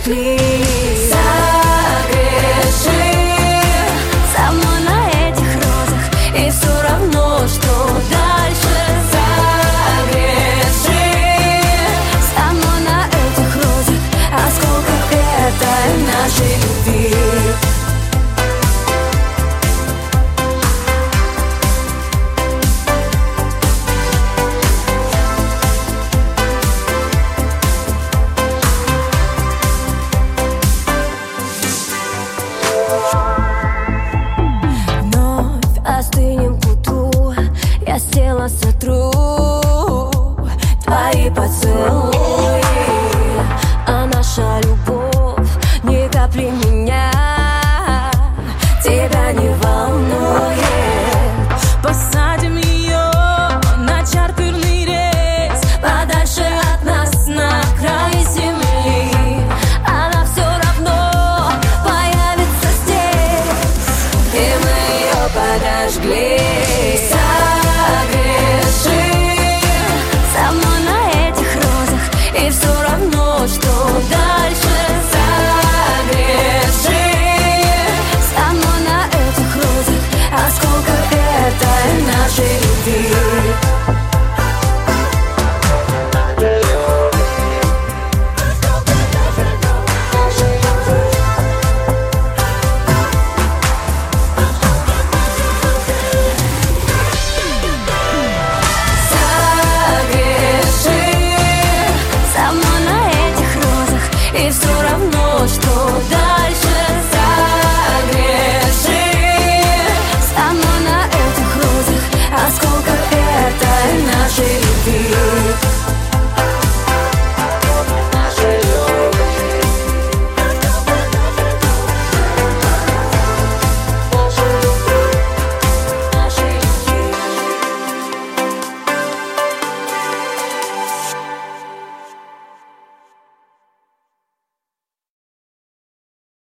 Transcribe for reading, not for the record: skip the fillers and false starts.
петли. Загреши со мной на этих розах, и все равно, что дальше. Загреши со мной на этих розах, осколках этой нашей любви. Остынем к утру, я с тела сотру твои поцелуи, а наша любовь ни капли меня, тебя не волнует. Посадим